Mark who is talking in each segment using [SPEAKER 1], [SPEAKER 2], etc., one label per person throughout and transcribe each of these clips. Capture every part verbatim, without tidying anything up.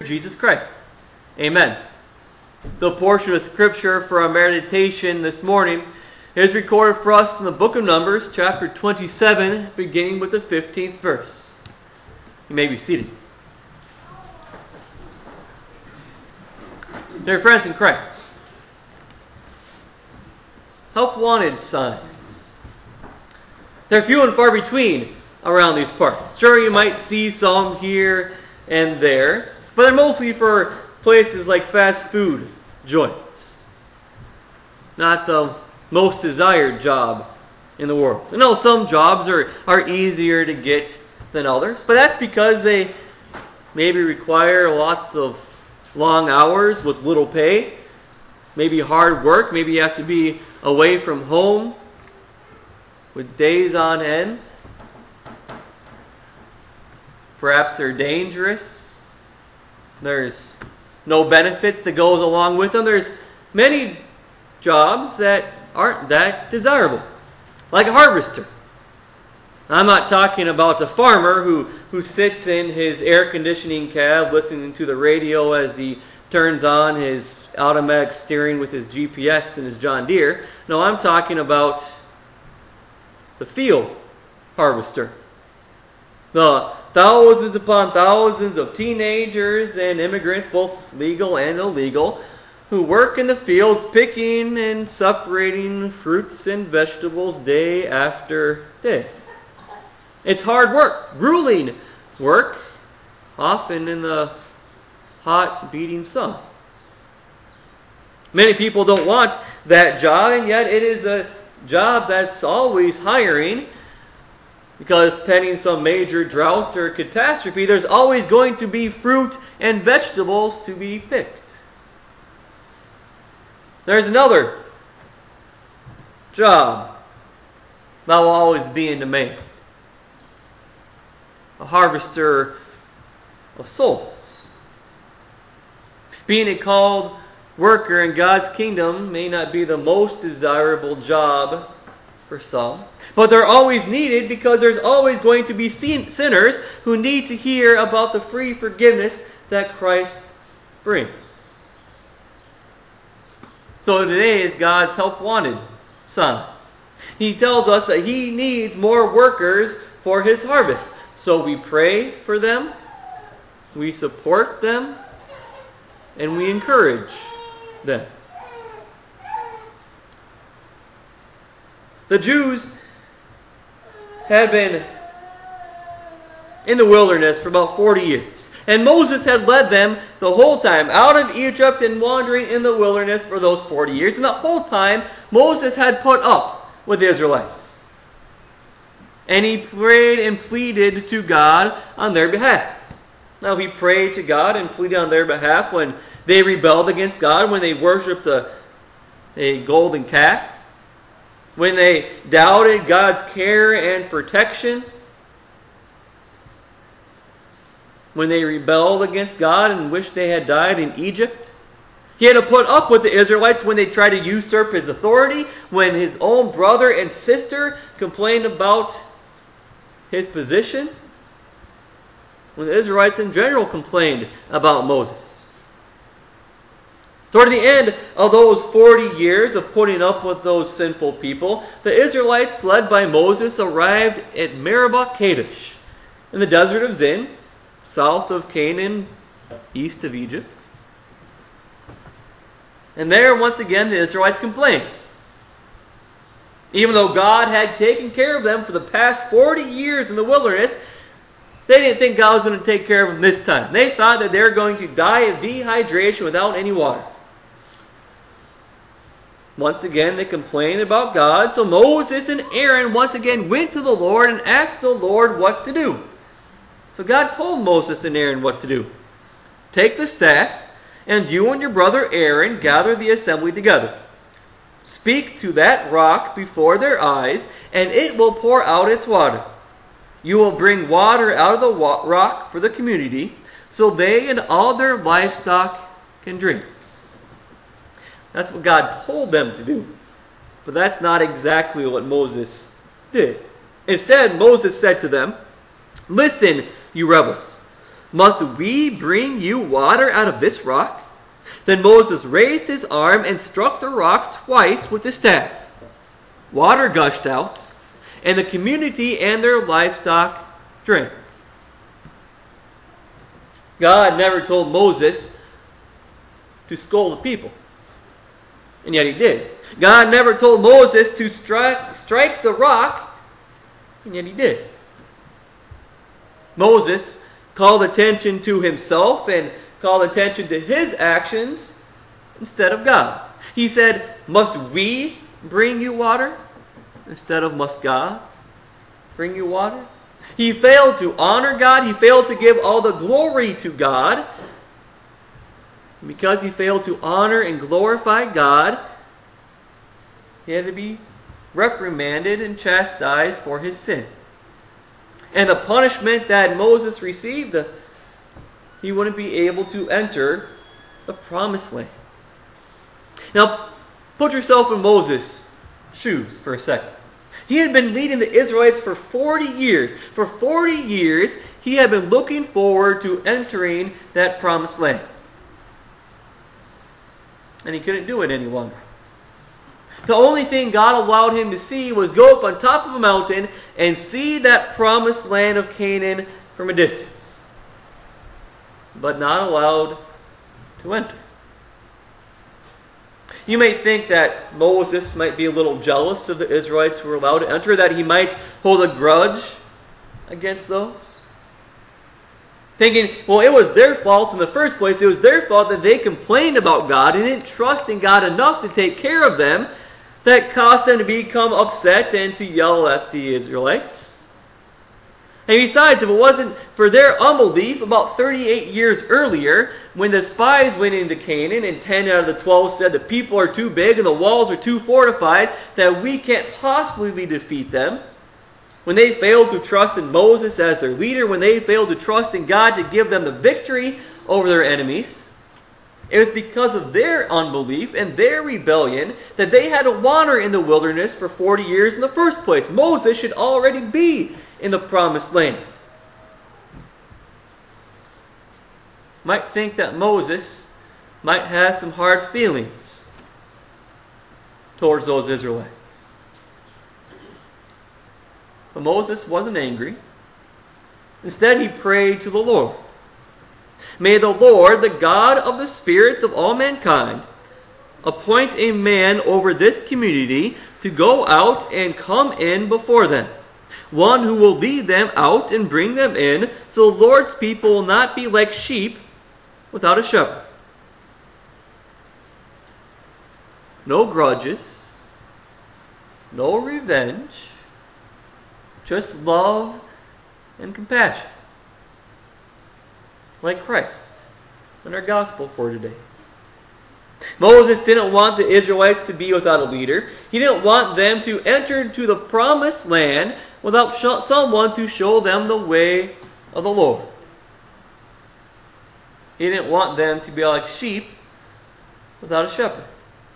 [SPEAKER 1] Jesus Christ. Amen. The portion of Scripture for our meditation this morning is recorded for us in the book of Numbers, chapter twenty-seven, beginning with the fifteenth verse. You may be seated. Dear friends in Christ, help wanted signs. They're few and far between around these parts. Sure, you might see some here and there, but they're mostly for places like fast food joints. Not the most desired job in the world. I know some jobs are, are easier to get than others, but that's because they maybe require lots of long hours with little pay, maybe hard work, maybe you have to be away from home with days on end. Perhaps they're dangerous. There's no benefits that goes along with them. There's many jobs that aren't that desirable, like a harvester. I'm not talking about a farmer who, who sits in his air conditioning cab listening to the radio as he turns on his automatic steering with his G P S and his John Deere. No, I'm talking about the field harvester. The thousands upon thousands of teenagers and immigrants, both legal and illegal, who work in the fields picking and separating fruits and vegetables day after day. It's hard work, grueling work, often in the hot, beating sun. Many people don't want that job, and yet it is a job that's always hiring, because pending some major drought or catastrophe, there's always going to be fruit and vegetables to be picked. There's another job that will always be in demand. A harvester of souls. Being a called worker in God's kingdom may not be the most desirable job for some, but they're always needed because there's always going to be sinners who need to hear about the free forgiveness that Christ brings. So today is God's help wanted sign. He tells us that He needs more workers for His harvest. So we pray for them, we support them, and we encourage them. The Jews had been in the wilderness for about forty years. And Moses had led them the whole time out of Egypt and wandering in the wilderness for those forty years. And the whole time, Moses had put up with the Israelites. And he prayed and pleaded to God on their behalf. Now, he prayed to God and pleaded on their behalf when they rebelled against God, when they worshipped a, a golden calf, when they doubted God's care and protection, when they rebelled against God and wished they had died in Egypt. He had to put up with the Israelites when they tried to usurp His authority, when His own brother and sister complained about His position, when the Israelites in general complained about Moses. Toward the end of those forty years of putting up with those sinful people, the Israelites, led by Moses, arrived at Meribah Kadesh in the desert of Zin, south of Canaan, east of Egypt. And there, once again, the Israelites complained. Even though God had taken care of them for the past forty years in the wilderness, they didn't think God was going to take care of them this time. They thought that they were going to die of dehydration without any water. Once again, they complained about God, so Moses and Aaron once again went to the Lord and asked the Lord what to do. So God told Moses and Aaron what to do. Take the staff, and you and your brother Aaron gather the assembly together. Speak to that rock before their eyes, and it will pour out its water. You will bring water out of the wa- rock for the community, so they and all their livestock can drink. That's what God told them to do. But that's not exactly what Moses did. Instead, Moses said to them, "Listen, you rebels. must we bring you water out of this rock? Then Moses raised his arm and struck the rock twice with his staff. Water gushed out, and the community and their livestock drank. God never told Moses to scold the people, and yet he did. God never told Moses to strike, strike the rock, and yet he did. Moses called attention to himself and called attention to his actions instead of God. He said, must we bring you water? Instead of must God bring you water? He failed to honor God. He failed to give all the glory to God. And because he failed to honor and glorify God, he had to be reprimanded and chastised for his sin. And the punishment that Moses received, he wouldn't be able to enter the promised land. Now, put yourself in Moses' shoes for a second. He had been leading the Israelites for forty years. For forty years, he had been looking forward to entering that promised land. And he couldn't do it any longer. The only thing God allowed him to see was go up on top of a mountain and see that promised land of Canaan from a distance. But not allowed to enter. You may think that Moses might be a little jealous of the Israelites who were allowed to enter, that he might hold a grudge against those. Thinking, well, it was their fault in the first place. It was their fault that they complained about God and didn't trust in God enough to take care of them. That caused them to become upset and to yell at the Israelites. And besides, if it wasn't for their unbelief, about thirty-eight years earlier, when the spies went into Canaan and ten out of the twelve said the people are too big and the walls are too fortified, that we can't possibly defeat them. When they failed to trust in Moses as their leader, when they failed to trust in God to give them the victory over their enemies, it was because of their unbelief and their rebellion that they had to wander in the wilderness for forty years in the first place. Moses should already be in the promised land. Might think that Moses might have some hard feelings towards those Israelites. But Moses wasn't angry. Instead, he prayed to the Lord. May the Lord, the God of the spirits of all mankind, appoint a man over this community to go out and come in before them, one who will lead them out and bring them in, so the Lord's people will not be like sheep without a shepherd. No grudges, no revenge, just love and compassion. Like Christ in our gospel for today. Moses didn't want the Israelites to be without a leader. He didn't want them to enter into the promised land without sh- someone to show them the way of the Lord. He didn't want them to be like sheep without a shepherd.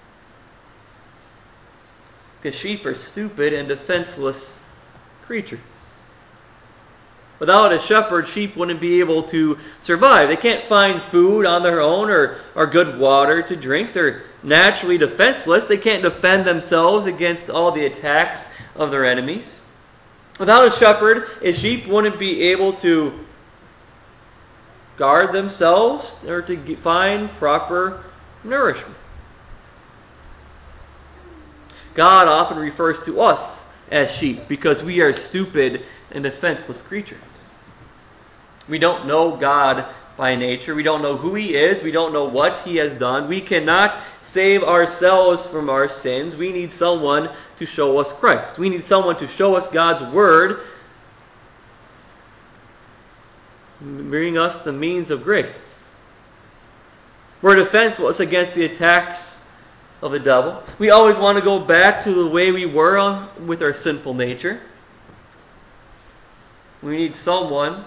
[SPEAKER 1] Because sheep are stupid and defenseless creatures. Without a shepherd, sheep wouldn't be able to survive. They can't find food on their own or, or good water to drink. They're naturally defenseless. They can't defend themselves against all the attacks of their enemies. Without a shepherd, a sheep wouldn't be able to guard themselves or to find proper nourishment. God often refers to us as sheep because we are stupid and defenseless creatures. We don't know God by nature. We don't know who He is. We don't know what He has done. We cannot save ourselves from our sins. We need someone to show us Christ. We need someone to show us God's Word, bring us the means of grace. We're defenseless against the attacks of the devil. We always want to go back to the way we were with our sinful nature. We need someone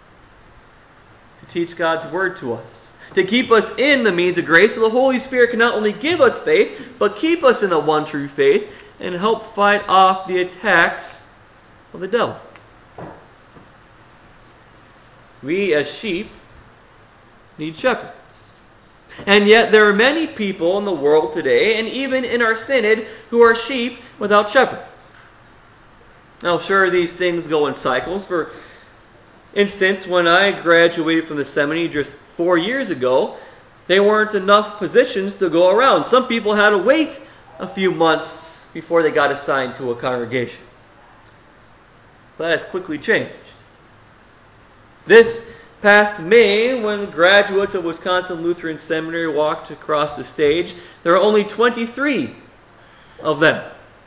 [SPEAKER 1] to teach God's Word to us, to keep us in the means of grace, so the Holy Spirit can not only give us faith, but keep us in the one true faith and help fight off the attacks of the devil. We as sheep need shepherds. And yet there are many people in the world today, and even in our synod, who are sheep without shepherds. Now, sure, these things go in cycles. For instance, when I graduated from the seminary just four years ago, there weren't enough positions to go around. Some people had to wait a few months before they got assigned to a congregation. But that has quickly changed. This past May, when graduates of Wisconsin Lutheran Seminary walked across the stage, there are only twenty-three of them.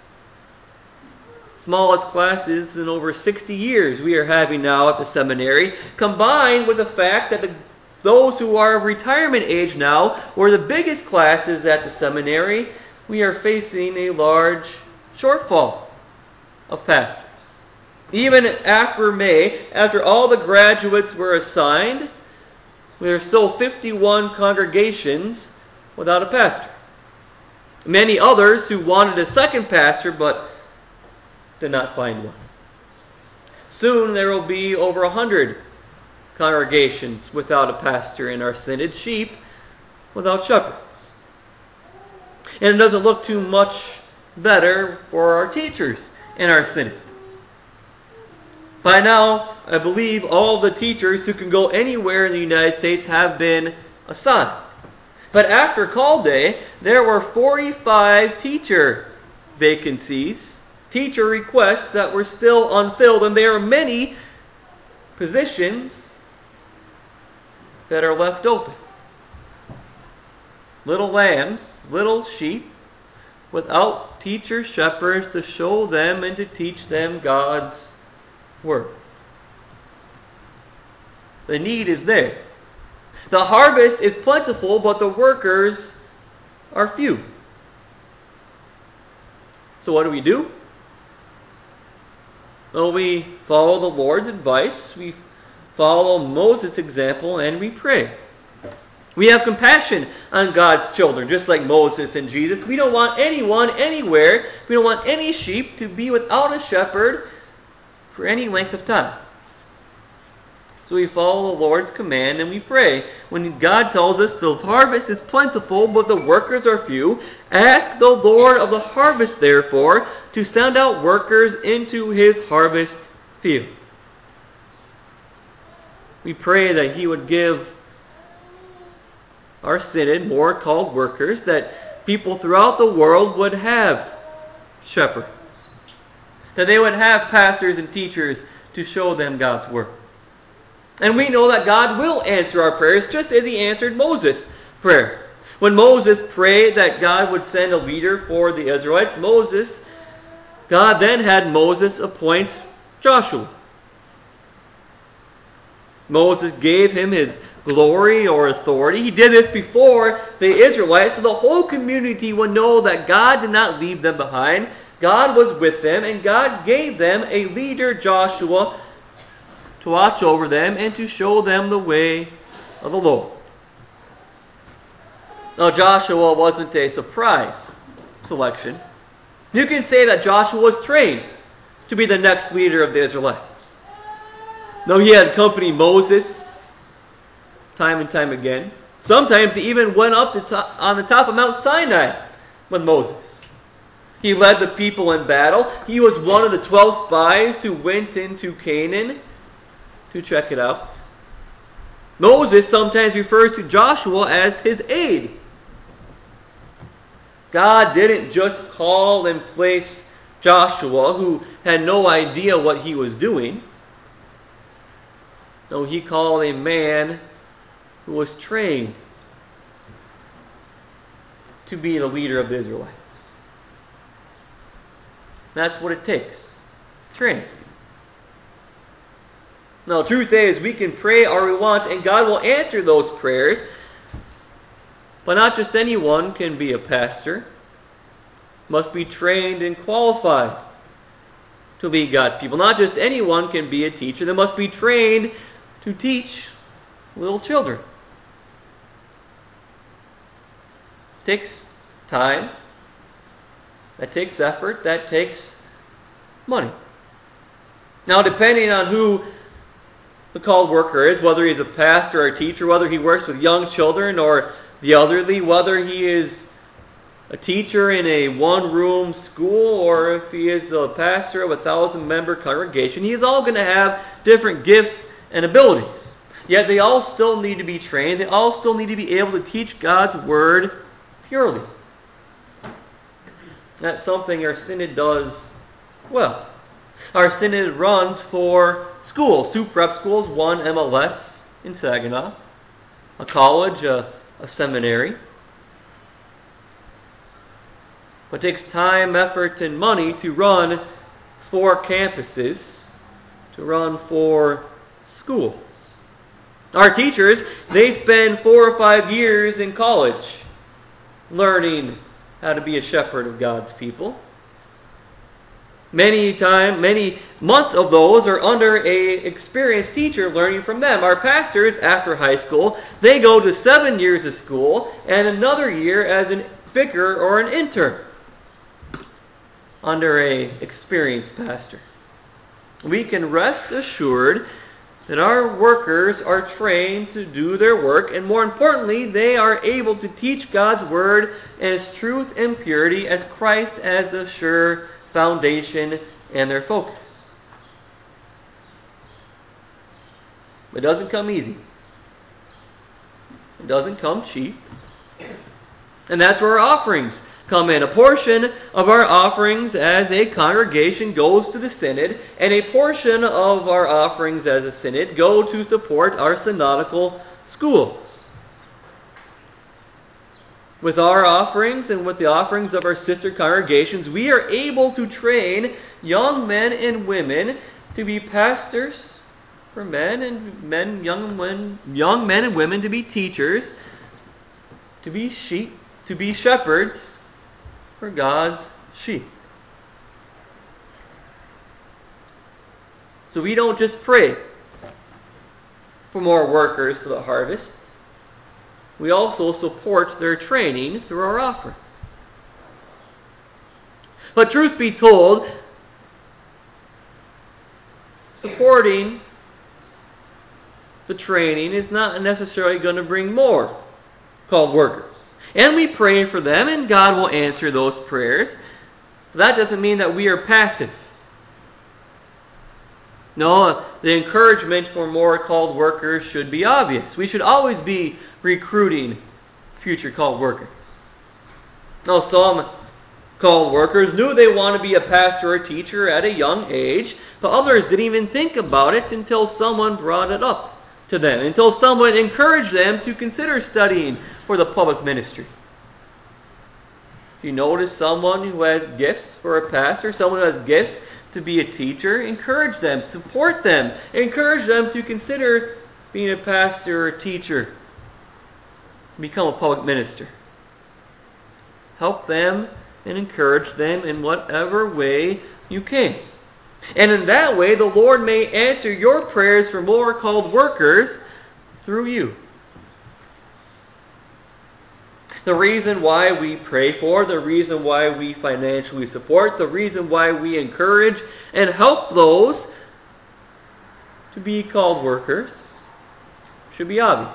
[SPEAKER 1] Smallest classes in over sixty years we are having now at the seminary, combined with the fact that the, those who are of retirement age now were the biggest classes at the seminary. We are facing a large shortfall of pastors. Even after May, after all the graduates were assigned, there are still fifty-one congregations without a pastor. Many others who wanted a second pastor but did not find one. Soon there will be over one hundred congregations without a pastor in our synod, sheep without shepherds. And it doesn't look too much better for our teachers in our synod. By now, I believe all the teachers who can go anywhere in the United States have been assigned. But after call day, there were forty-five teacher vacancies, teacher requests that were still unfilled, and there are many positions that are left open. Little lambs, little sheep, without teacher shepherds to show them and to teach them God's Word. The need is there. The harvest is plentiful, but the workers are few. So what do we do? Well, we follow the Lord's advice, we follow Moses' example, and we pray. We have compassion on God's children, just like Moses and Jesus. We don't want anyone anywhere, we don't want any sheep to be without a shepherd for any length of time. So we follow the Lord's command and we pray. When God tells us the harvest is plentiful, but the workers are few, ask the Lord of the harvest, therefore, to send out workers into his harvest field. We pray that he would give our synod more called workers, that people throughout the world would have shepherds, that they would have pastors and teachers to show them God's Word. And we know that God will answer our prayers just as he answered Moses' prayer. When Moses prayed that God would send a leader for the Israelites, Moses, God then had Moses appoint Joshua. Moses gave him his glory or authority. He did this before the Israelites, so the whole community would know that God did not leave them behind. God was with them, and God gave them a leader, Joshua, to watch over them and to show them the way of the Lord. Now, Joshua wasn't a surprise selection. You can say that Joshua was trained to be the next leader of the Israelites. No, he had accompanied Moses time and time again. Sometimes he even went up to top, on the top of Mount Sinai with Moses. He led the people in battle. He was one of the twelve spies who went into Canaan to check it out. Moses sometimes refers to Joshua as his aide. God didn't just call and place Joshua, who had no idea what he was doing. No, he called a man who was trained to be the leader of the Israelites. That's what it takes. Training. Now, the truth is, we can pray all we want, and God will answer those prayers. But not just anyone can be a pastor. Must be trained and qualified to lead God's people. Not just anyone can be a teacher. They must be trained to teach little children. It takes time. That takes effort. That takes money. Now, depending on who the called worker is, whether he's a pastor or a teacher, whether he works with young children or the elderly, whether he is a teacher in a one-room school or if he is a pastor of a thousand-member congregation, he is all going to have different gifts and abilities. Yet they all still need to be trained. They all still need to be able to teach God's Word purely. That's something our synod does well. Our synod runs for schools, two prep schools, one M L S in Saginaw, a college, a, a seminary. But it takes time, effort, and money to run four campuses, to run four schools. Our teachers, they spend four or five years in college learning how to be a shepherd of God's people. Many time, many months of those are under a experienced teacher learning from them. Our pastors, after high school, they go to seven years of school and another year as a vicar or an intern under a experienced pastor. We can rest assured that our workers are trained to do their work, and more importantly, they are able to teach God's Word in its truth and purity as Christ as the sure foundation and their focus. It doesn't come easy. It doesn't come cheap. And that's where our offerings come in. A portion of our offerings as a congregation goes to the synod, and a portion of our offerings as a synod go to support our synodical schools. With our offerings and with the offerings of our sister congregations, we are able to train young men and women to be pastors for men, and men, young men, young men and women to be teachers, to be sheep, to be shepherds for God's sheep. So we don't just pray for more workers for the harvest. We also support their training through our offerings. But truth be told, supporting the training is not necessarily going to bring more called workers. And we pray for them, and God will answer those prayers. That doesn't mean that we are passive. No, the encouragement for more called workers should be obvious. We should always be recruiting future called workers. Now, some called workers knew they want to be a pastor or teacher at a young age, but others didn't even think about it until someone brought it up to them, until someone encouraged them to consider studying for the public ministry. If you notice someone who has gifts for a pastor, someone who has gifts to be a teacher, encourage them, support them, encourage them to consider being a pastor or a teacher, become a public minister. Help them and encourage them in whatever way you can. And in that way, the Lord may answer your prayers for more called workers through you. The reason why we pray for, the reason why we financially support, the reason why we encourage and help those to be called workers should be obvious.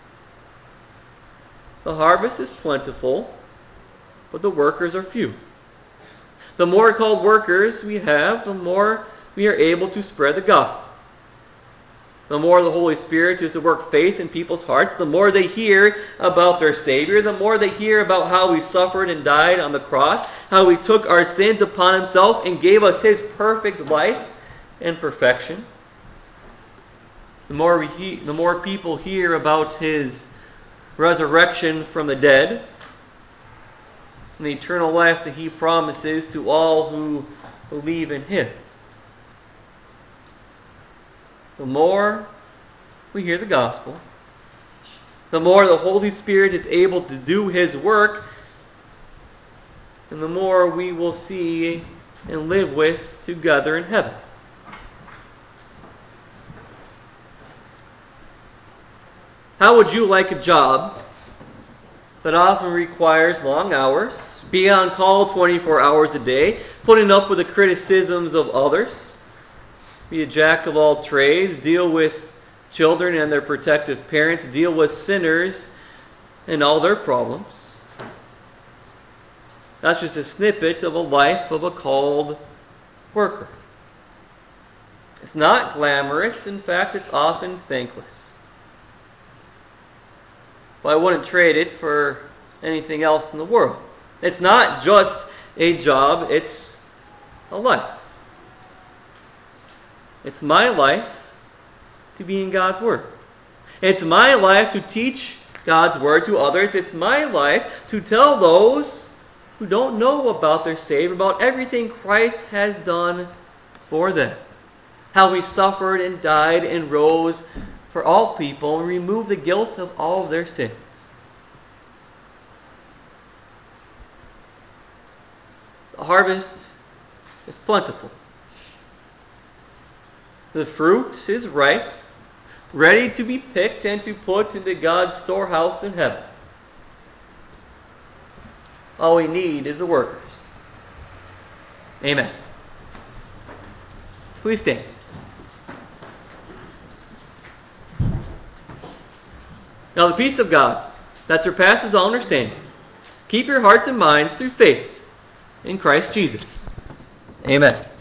[SPEAKER 1] The harvest is plentiful, but the workers are few. The more called workers we have, the more we are able to spread the gospel. The more the Holy Spirit is to work faith in people's hearts, the more they hear about their Savior, the more they hear about how He suffered and died on the cross, how He took our sins upon Himself and gave us His perfect life and perfection. The more we he- the more people hear about His resurrection from the dead and the eternal life that He promises to all who believe in Him. The more we hear the gospel, the more the Holy Spirit is able to do His work, and the more we will see and live with together in heaven. How would you like a job that often requires long hours, be on call twenty-four hours a day, putting up with the criticisms of others, be a jack of all trades, deal with children and their protective parents deal with sinners and all their problems. That's just a snippet of a life of a called worker. It's not glamorous. In fact, it's often thankless. But I wouldn't trade it for anything else in the world. It's not just a job, it's a life. It's my life to be in God's Word. It's my life to teach God's Word to others. It's my life to tell those who don't know about their Savior, about everything Christ has done for them. How He suffered and died and rose for all people and removed the guilt of all of their sins. The harvest is plentiful. The fruit is ripe, ready to be picked and to put into God's storehouse in heaven. All we need is the workers. Amen. Please stand. Now the peace of God that surpasses all understanding, keep your hearts and minds through faith in Christ Jesus. Amen.